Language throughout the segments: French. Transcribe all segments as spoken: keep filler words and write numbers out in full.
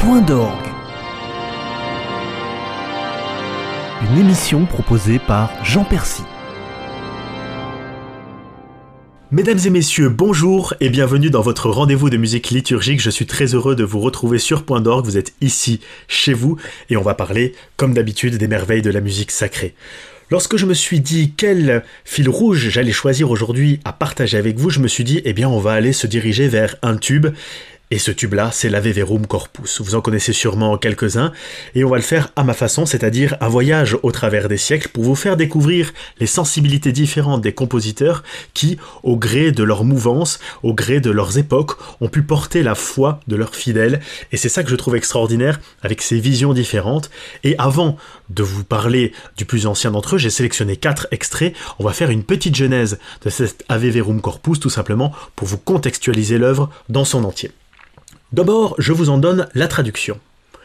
Point d'orgue. Une émission proposée par Jean Percy. Mesdames et messieurs, bonjour et bienvenue dans votre rendez-vous de musique liturgique. Je suis très heureux de vous retrouver sur Point d'orgue. Vous êtes ici, chez vous, et on va parler, comme d'habitude, des merveilles de la musique sacrée. Lorsque je me suis dit quel fil rouge j'allais choisir aujourd'hui à partager avec vous, je me suis dit, eh bien, on va aller se diriger vers un tube. Et ce tube-là, c'est l'Ave Verum Corpus. Vous en connaissez sûrement quelques-uns, et on va le faire à ma façon, c'est-à-dire un voyage au travers des siècles pour vous faire découvrir les sensibilités différentes des compositeurs qui, au gré de leur mouvance, au gré de leurs époques, ont pu porter la foi de leurs fidèles. Et c'est ça que je trouve extraordinaire avec ces visions différentes. Et avant de vous parler du plus ancien d'entre eux, j'ai sélectionné quatre extraits. On va faire une petite genèse de cet Ave Verum Corpus, tout simplement pour vous contextualiser l'œuvre dans son entier. D'abord, je vous en donne la traduction.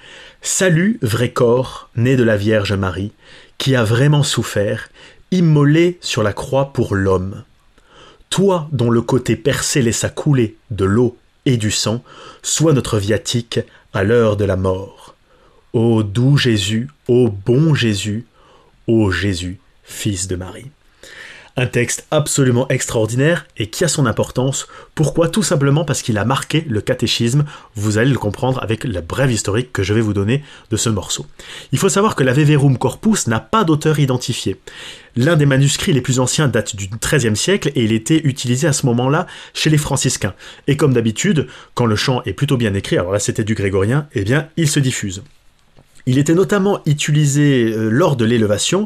Salut, vrai corps, né de la Vierge Marie, qui a vraiment souffert, immolé sur la croix pour l'homme. Toi, dont le côté percé laissa couler de l'eau et du sang, sois notre viatique à l'heure de la mort. Ô doux Jésus, ô bon Jésus, ô Jésus, fils de Marie. Un texte absolument extraordinaire et qui a son importance. Pourquoi ? Tout simplement parce qu'il a marqué le catéchisme. Vous allez le comprendre avec la brève historique que je vais vous donner de ce morceau. Il faut savoir que l'Ave Verum Corpus n'a pas d'auteur identifié. L'un des manuscrits les plus anciens date du treizième siècle et il était utilisé à ce moment-là chez les franciscains. Et comme d'habitude, quand le chant est plutôt bien écrit, alors là c'était du grégorien, eh bien il se diffuse. Il était notamment utilisé lors de l'élévation.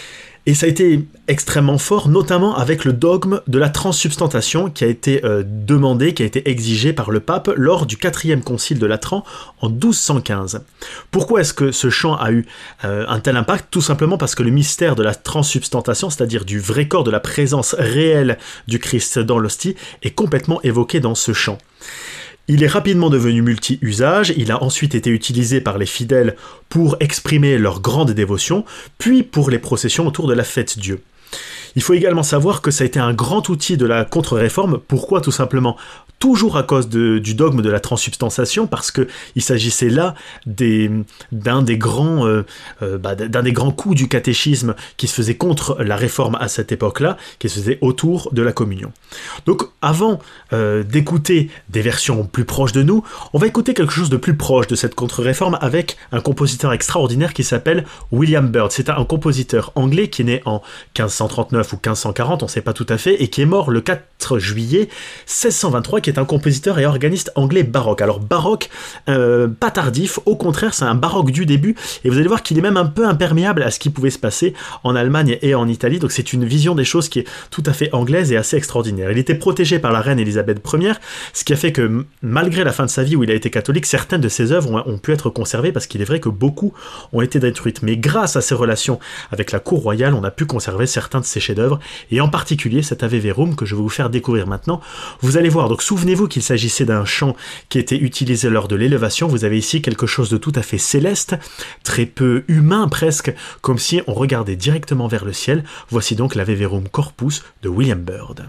Et ça a été extrêmement fort, notamment avec le dogme de la transsubstantation qui a été euh, demandé, qui a été exigé par le pape lors du quatrième concile de Latran en douze cent quinze. Pourquoi est-ce que ce chant a eu euh, un tel impact ? Tout simplement parce que le mystère de la transsubstantation, c'est-à-dire du vrai corps, de la présence réelle du Christ dans l'hostie, est complètement évoqué dans ce chant. Il est rapidement devenu multi-usage, il a ensuite été utilisé par les fidèles pour exprimer leur grande dévotion, puis pour les processions autour de la fête Dieu. Il faut également savoir que ça a été un grand outil de la contre-réforme. Pourquoi ? Tout simplement, toujours à cause de, du dogme de la transsubstantiation, parce que il s'agissait là des, d'un, des grands, euh, euh, bah, d'un des grands coups du catéchisme qui se faisait contre la réforme à cette époque-là, qui se faisait autour de la communion. Donc, avant euh, d'écouter des versions plus proches de nous, on va écouter quelque chose de plus proche de cette contre-réforme avec un compositeur extraordinaire qui s'appelle William Byrd. C'est un compositeur anglais qui est né en quinze cent trente-neuf ou quinze cent quarante, on ne sait pas tout à fait, et qui est mort le quatre juillet seize cent vingt-trois, qui est un compositeur et organiste anglais baroque. Alors baroque, euh, pas tardif, au contraire, c'est un baroque du début, et vous allez voir qu'il est même un peu imperméable à ce qui pouvait se passer en Allemagne et en Italie, donc c'est une vision des choses qui est tout à fait anglaise et assez extraordinaire. Il était protégé par la reine Élisabeth première, ce qui a fait que malgré la fin de sa vie où il a été catholique, certaines de ses œuvres ont, ont pu être conservées, parce qu'il est vrai que beaucoup ont été détruites, mais grâce à ses relations avec la cour royale, on a pu conserver certains de ses chefs-d'œuvre, et en particulier cet Ave Verum que je vais vous faire découvrir maintenant. Vous allez voir, donc souvenez-vous qu'il s'agissait d'un chant qui était utilisé lors de l'élévation. Vous avez ici quelque chose de tout à fait céleste, très peu humain presque, comme si on regardait directement vers le ciel. Voici donc l'Ave Verum Corpus de William Byrd.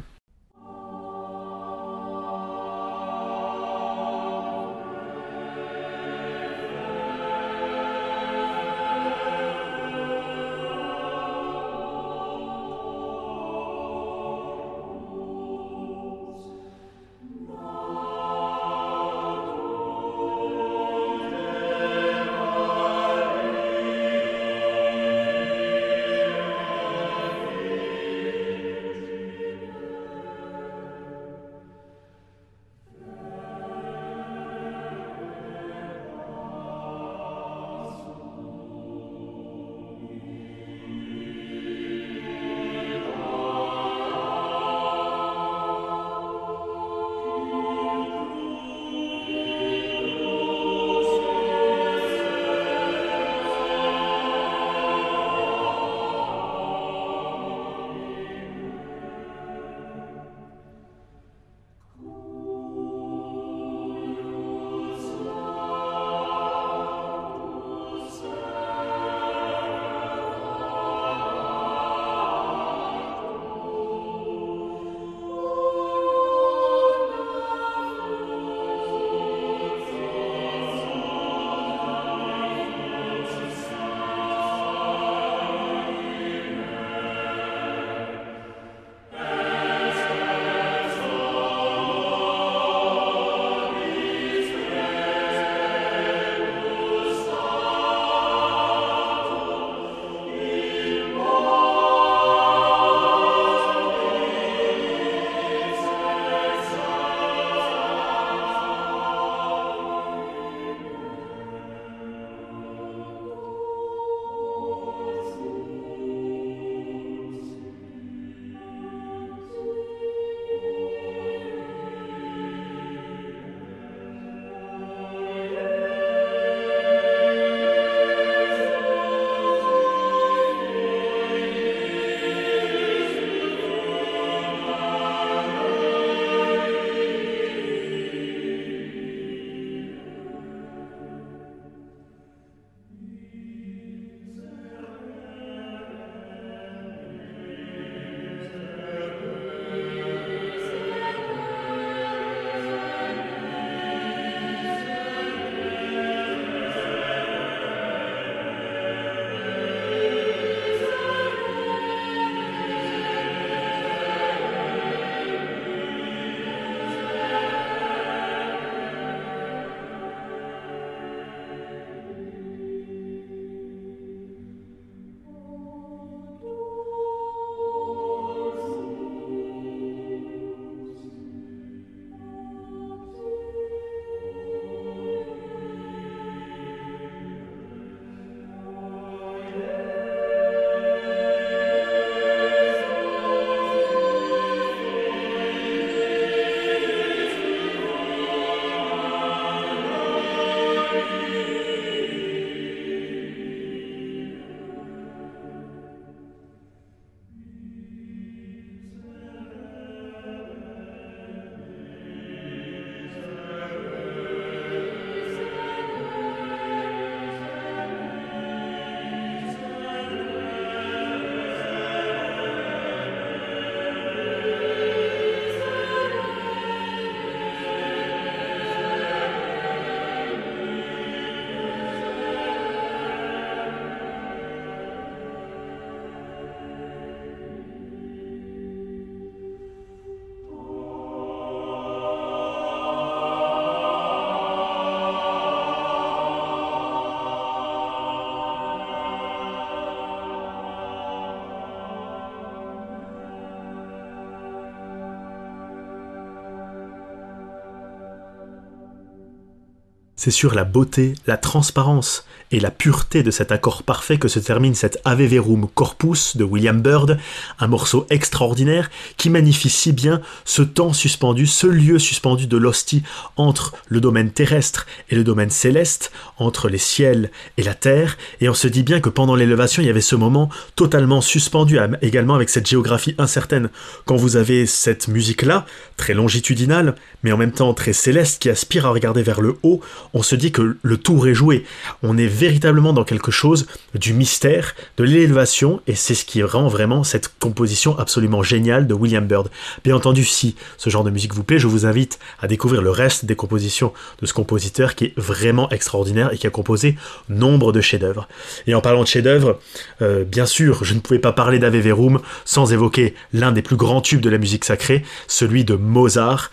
C'est sur la beauté, la transparence et la pureté de cet accord parfait que se termine cet Ave Verum Corpus de William Byrd, un morceau extraordinaire qui magnifie si bien ce temps suspendu, ce lieu suspendu de l'hostie entre le domaine terrestre et le domaine céleste, entre les ciels et la terre, et on se dit bien que pendant l'élévation, il y avait ce moment totalement suspendu, également avec cette géographie incertaine. Quand vous avez cette musique-là, très longitudinale, mais en même temps très céleste, qui aspire à regarder vers le haut, on se dit que le tour est joué. On est véritablement dans quelque chose du mystère, de l'élévation, et c'est ce qui rend vraiment cette composition absolument géniale de William Byrd. Bien entendu, si ce genre de musique vous plaît, je vous invite à découvrir le reste des compositions de ce compositeur qui est vraiment extraordinaire et qui a composé nombre de chefs-d'œuvre. Et en parlant de chefs-d'œuvre, euh, bien sûr, je ne pouvais pas parler d'Ave Verum sans évoquer l'un des plus grands tubes de la musique sacrée, celui de Mozart.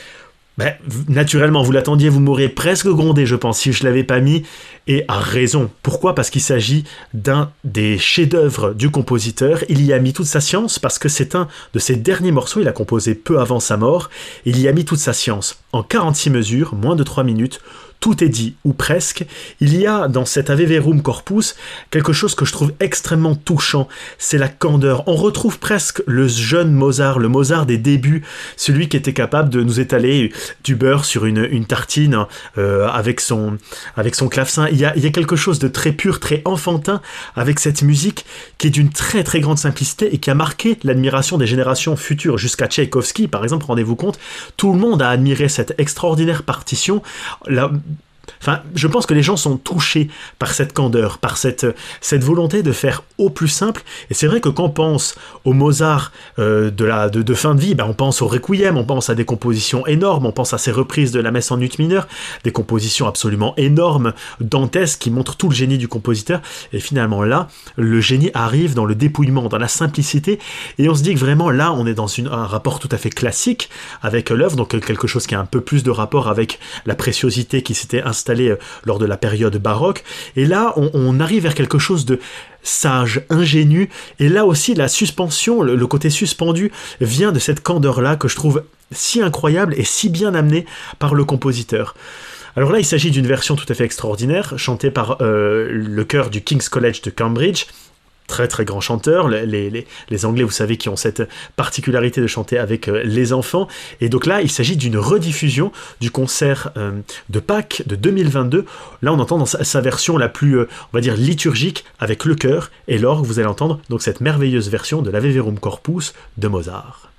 Ben, naturellement, vous l'attendiez, vous m'auriez presque grondé, je pense, si je ne l'avais pas mis, et à raison. Pourquoi ? Parce qu'il s'agit d'un des chefs-d'œuvre du compositeur. Il y a mis toute sa science, parce que c'est un de ses derniers morceaux, il a composé peu avant sa mort, il y a mis toute sa science. En quarante-six mesures, moins de trois minutes, tout est dit, ou presque. Il y a dans cet Ave Verum Corpus quelque chose que je trouve extrêmement touchant, c'est la candeur. On retrouve presque le jeune Mozart, le Mozart des débuts, celui qui était capable de nous étaler du beurre sur une, une tartine euh, avec, son, avec son clavecin. Il y, a, il y a quelque chose de très pur, très enfantin avec cette musique qui est d'une très très grande simplicité et qui a marqué l'admiration des générations futures, jusqu'à Tchaïkovski par exemple, rendez-vous compte, tout le monde a admiré cette extraordinaire partition. La, Enfin, je pense que les gens sont touchés par cette candeur, par cette, cette volonté de faire au plus simple. Et c'est vrai que quand on pense au Mozart euh, de, la, de, de fin de vie, ben on pense au Requiem, on pense à des compositions énormes, on pense à ces reprises de la messe en ut mineure, des compositions absolument énormes, dantesques, qui montrent tout le génie du compositeur. Et finalement là, le génie arrive dans le dépouillement, dans la simplicité. Et on se dit que vraiment là, on est dans une, un rapport tout à fait classique avec l'œuvre, donc quelque chose qui a un peu plus de rapport avec la préciosité qui s'était installée installé lors de la période baroque, et là on, on arrive vers quelque chose de sage, ingénu, et là aussi la suspension, le, le côté suspendu vient de cette candeur-là que je trouve si incroyable et si bien amenée par le compositeur. Alors là, il s'agit d'une version tout à fait extraordinaire, chantée par euh, le chœur du King's College de Cambridge, très très grand chanteur, les, les, les Anglais vous savez qui ont cette particularité de chanter avec euh, les enfants, et donc là il s'agit d'une rediffusion du concert euh, de Pâques de deux mille vingt-deux. Là on entend dans sa, sa version la plus euh, on va dire liturgique avec le chœur et l'orgue, vous allez entendre donc cette merveilleuse version de l'Ave Verum Corpus de Mozart.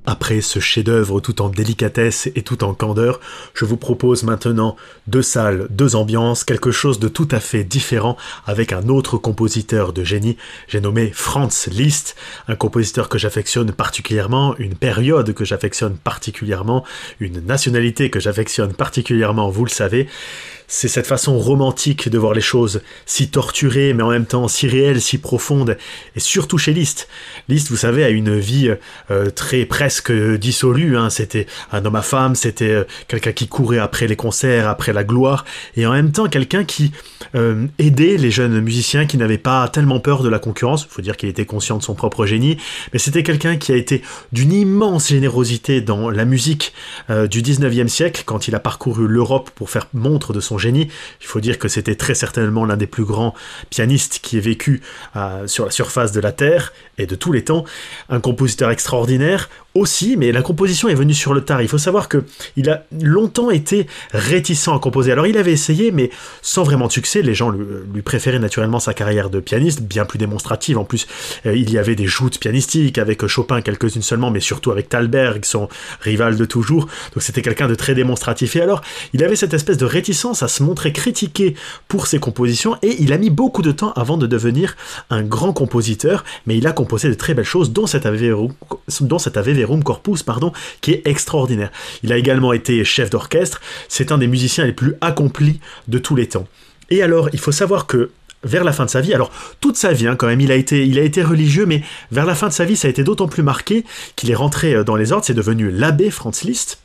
Après ce chef-d'œuvre tout en délicatesse et tout en candeur, je vous propose maintenant deux salles, deux ambiances, quelque chose de tout à fait différent avec un autre compositeur de génie. J'ai nommé Franz Liszt, un compositeur que j'affectionne particulièrement, une période que j'affectionne particulièrement, une nationalité que j'affectionne particulièrement, vous le savez. C'est cette façon romantique de voir les choses, si torturées mais en même temps si réelles, si profondes, et surtout chez Liszt. Liszt, vous savez, a une vie euh, très presque dissolue, hein. C'était un homme à femme, c'était euh, quelqu'un qui courait après les concerts, après la gloire, et en même temps quelqu'un qui euh, aidait les jeunes musiciens qui n'avaient pas tellement peur de la concurrence. Il faut dire qu'il était conscient de son propre génie, mais c'était quelqu'un qui a été d'une immense générosité dans la musique euh, du dix-neuvième siècle, quand il a parcouru l'Europe pour faire montre de son génie. Il faut dire que c'était très certainement l'un des plus grands pianistes qui ait vécu euh, sur la surface de la Terre et de tous les temps. Un compositeur extraordinaire aussi, mais la composition est venue sur le tard. Il faut savoir qu'il a longtemps été réticent à composer. Alors il avait essayé, mais sans vraiment de succès. Les gens lui, lui préféraient naturellement sa carrière de pianiste, bien plus démonstrative. En plus, euh, il y avait des joutes pianistiques avec Chopin, quelques-unes seulement, mais surtout avec Thalberg, son rival de toujours. Donc c'était quelqu'un de très démonstratif. Et alors, il avait cette espèce de réticence à se montrer critiqué pour ses compositions, et il a mis beaucoup de temps avant de devenir un grand compositeur, mais il a composé de très belles choses, dont cet Ave Verum, dont cet Ave Verum Corpus, pardon, qui est extraordinaire. Il a également été chef d'orchestre, c'est un des musiciens les plus accomplis de tous les temps. Et alors, il faut savoir que vers la fin de sa vie, alors toute sa vie hein, quand même, il a, été, il a été religieux, mais vers la fin de sa vie, ça a été d'autant plus marqué qu'il est rentré dans les ordres, c'est devenu l'abbé Franz Liszt,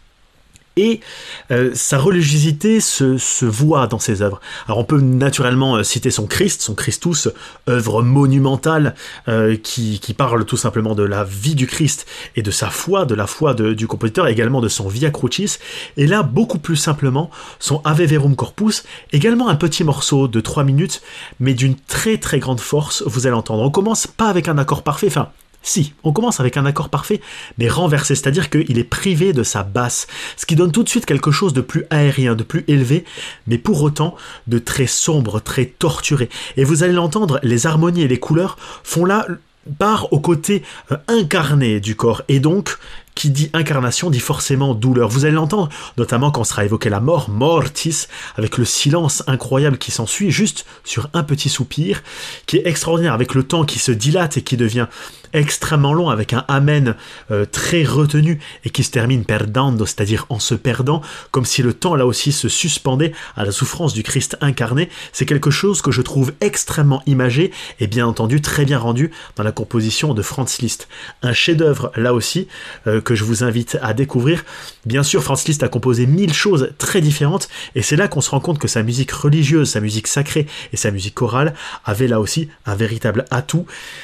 et euh, sa religiosité se, se voit dans ses œuvres. Alors on peut naturellement citer son Christ, son Christus, œuvre monumentale euh, qui, qui parle tout simplement de la vie du Christ et de sa foi, de la foi de, du compositeur, également de son Via Crucis, et là beaucoup plus simplement son Ave Verum Corpus, également un petit morceau de trois minutes, mais d'une très très grande force, vous allez entendre. On commence pas avec un accord parfait, enfin si, on commence avec un accord parfait, mais renversé, c'est-à-dire qu'il est privé de sa basse, ce qui donne tout de suite quelque chose de plus aérien, de plus élevé, mais pour autant de très sombre, très torturé. Et vous allez l'entendre, les harmonies et les couleurs font là part au côté euh, incarné du corps, et donc qui dit incarnation dit forcément douleur. Vous allez l'entendre, notamment quand sera évoquée la mort, mortis, avec le silence incroyable qui s'ensuit, juste sur un petit soupir, qui est extraordinaire, avec le temps qui se dilate et qui devient extrêmement long, avec un amen euh, très retenu, et qui se termine perdendo, c'est-à-dire en se perdant, comme si le temps là aussi se suspendait à la souffrance du Christ incarné. C'est quelque chose que je trouve extrêmement imagé, et bien entendu très bien rendu dans la composition de Franz Liszt. Un chef-d'œuvre là aussi, euh, que je vous invite à découvrir. Bien sûr, Franz Liszt a composé mille choses très différentes, et c'est là qu'on se rend compte que sa musique religieuse, sa musique sacrée et sa musique chorale avaient là aussi un véritable atout.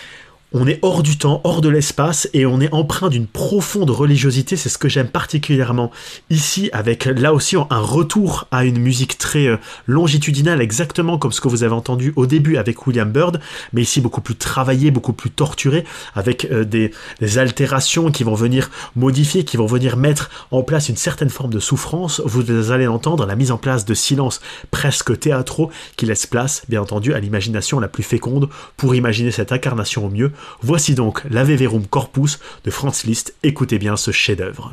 On est hors du temps, hors de l'espace, et on est empreint d'une profonde religiosité. C'est ce que j'aime particulièrement ici, avec là aussi un retour à une musique très euh, longitudinale, exactement comme ce que vous avez entendu au début avec William Byrd, mais ici beaucoup plus travaillé, beaucoup plus torturé, avec euh, des, des altérations qui vont venir modifier, qui vont venir mettre en place une certaine forme de souffrance. Vous allez entendre la mise en place de silences presque théâtraux qui laissent place, bien entendu, à l'imagination la plus féconde pour imaginer cette incarnation au mieux. Voici donc l'Ave Verum Corpus de Franz Liszt. Écoutez bien ce chef-d'œuvre.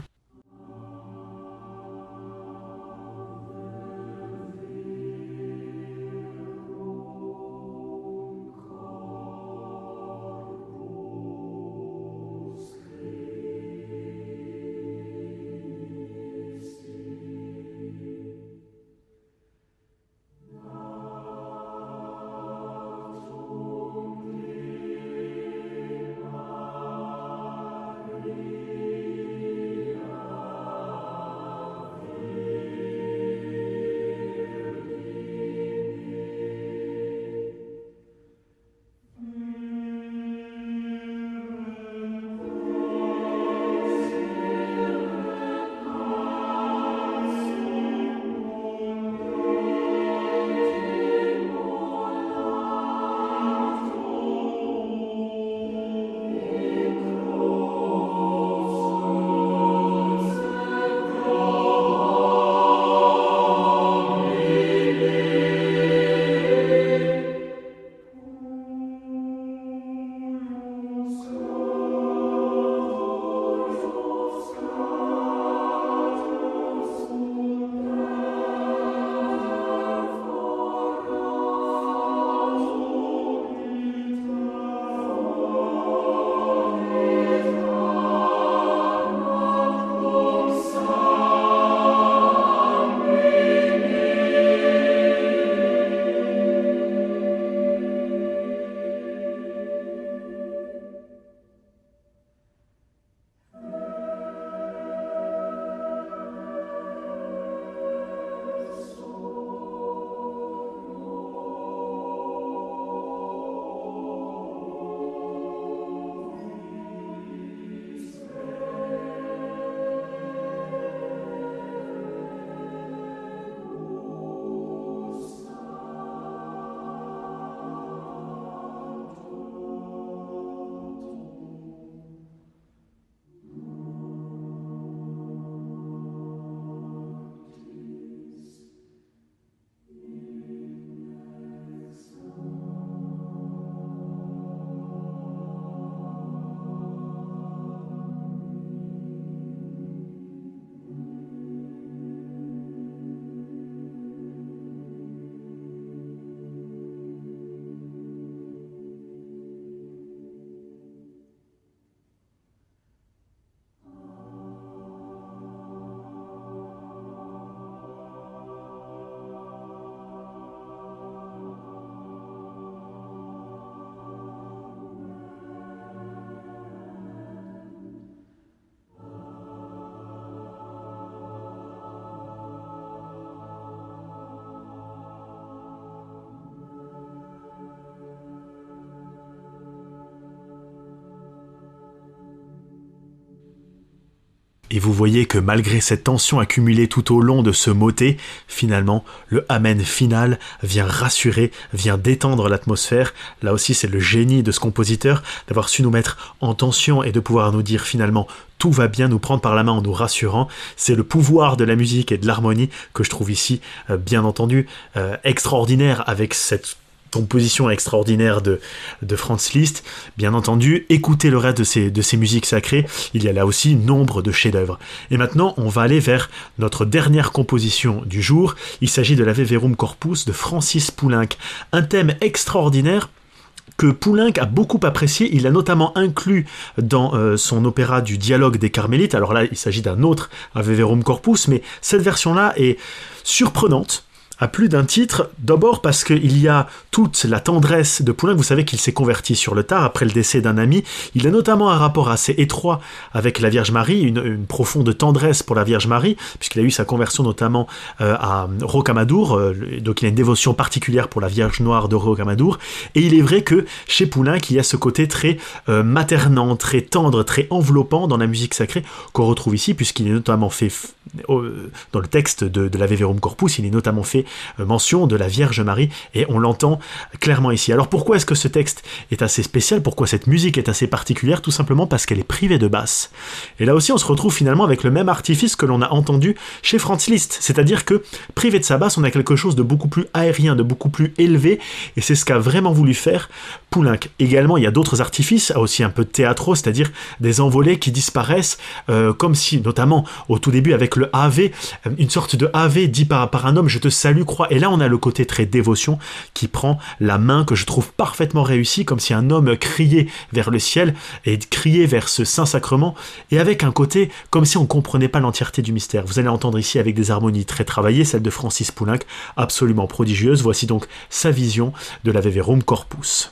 Et vous voyez que malgré cette tension accumulée tout au long de ce motet, finalement, le amen final vient rassurer, vient détendre l'atmosphère. Là aussi, c'est le génie de ce compositeur d'avoir su nous mettre en tension et de pouvoir nous dire finalement tout va bien, nous prendre par la main en nous rassurant. C'est le pouvoir de la musique et de l'harmonie que je trouve ici, euh, bien entendu, euh, extraordinaire avec cette composition extraordinaire de, de Franz Liszt. Bien entendu, écoutez le reste de ces, de ces musiques sacrées, il y a là aussi nombre de chefs-d'œuvre. Et maintenant, on va aller vers notre dernière composition du jour. Il s'agit de l'Ave Verum Corpus de Francis Poulenc, un thème extraordinaire que Poulenc a beaucoup apprécié. Il l'a notamment inclus dans euh, son opéra du Dialogue des Carmélites. Alors là, il s'agit d'un autre Ave Verum Corpus, mais cette version-là est surprenante à plus d'un titre, d'abord parce qu'il y a toute la tendresse de Poulenc. Vous savez qu'il s'est converti sur le tard après le décès d'un ami. Il a notamment un rapport assez étroit avec la Vierge Marie, une, une profonde tendresse pour la Vierge Marie, puisqu'il a eu sa conversion notamment euh, à Rocamadour, euh, donc il a une dévotion particulière pour la Vierge Noire de Rocamadour. Et il est vrai que chez Poulenc, il y a ce côté très euh, maternant, très tendre, très enveloppant dans la musique sacrée qu'on retrouve ici, puisqu'il est notamment fait, euh, dans le texte de, de l'Ave Verum Corpus, il est notamment fait mention de la Vierge Marie, et on l'entend clairement ici. Alors pourquoi est-ce que ce texte est assez spécial? Pourquoi cette musique est assez particulière? Tout simplement parce qu'elle est privée de basse. Et là aussi, on se retrouve finalement avec le même artifice que l'on a entendu chez Franz Liszt, c'est-à-dire que privé de sa basse, on a quelque chose de beaucoup plus aérien, de beaucoup plus élevé, et c'est ce qu'a vraiment voulu faire Poulenc. Également, il y a d'autres artifices, aussi un peu de théâtro, c'est-à-dire des envolées qui disparaissent, euh, comme si, notamment au tout début avec le Ave, une sorte de Ave dit par, par un homme, je te salue, croix. Et là, on a le côté très dévotion qui prend la main, que je trouve parfaitement réussi, comme si un homme criait vers le ciel et criait vers ce Saint-Sacrement, et avec un côté comme si on ne comprenait pas l'entièreté du mystère. Vous allez entendre ici avec des harmonies très travaillées, celle de Francis Poulenc, absolument prodigieuse. Voici donc sa vision de l'Ave Verum Corpus.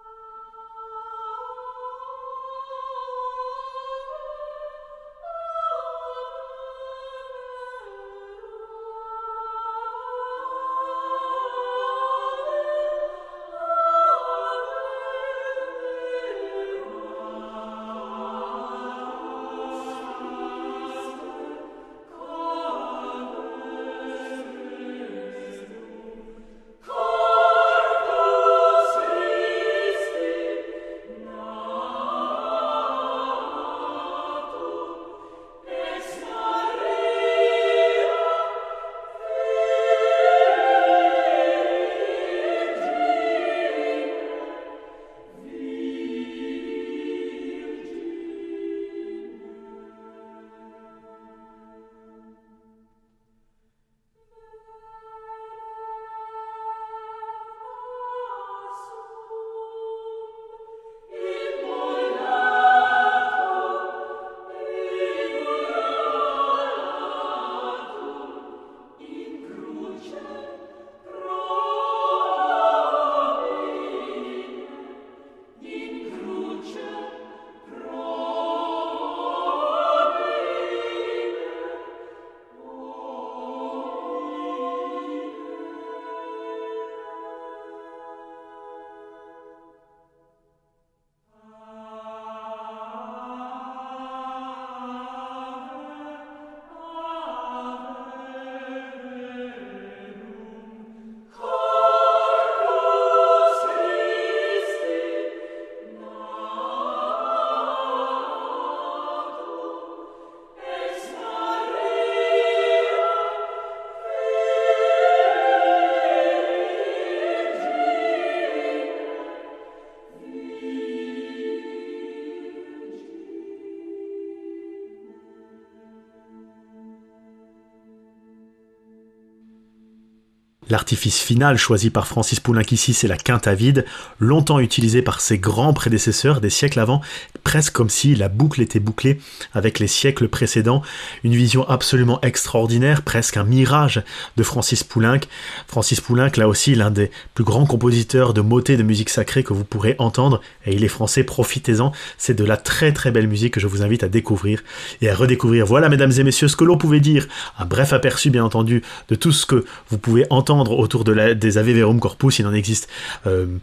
L'artifice final choisi par Francis Poulenc ici, c'est la quinte à vide, longtemps utilisée par ses grands prédécesseurs des siècles avant, presque comme si la boucle était bouclée avec les siècles précédents. Une vision absolument extraordinaire, presque un mirage de Francis Poulenc. Francis Poulenc, là aussi, l'un des plus grands compositeurs de motets de musique sacrée que vous pourrez entendre, et il est français, profitez-en. C'est de la très très belle musique que je vous invite à découvrir et à redécouvrir. Voilà, mesdames et messieurs, ce que l'on pouvait dire. Un bref aperçu, bien entendu, de tout ce que vous pouvez entendre autour de la, des Ave Verum Corpus. Il en existe euh,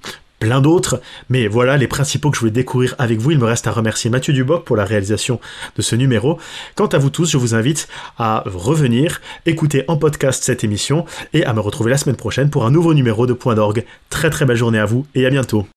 plein d'autres, mais voilà les principaux que je voulais découvrir avec vous. Il me reste à remercier Mathieu Duboc pour la réalisation de ce numéro. Quant à vous tous, je vous invite à revenir, écouter en podcast cette émission et à me retrouver la semaine prochaine pour un nouveau numéro de Point d'orgue. Très très belle journée à vous et à bientôt.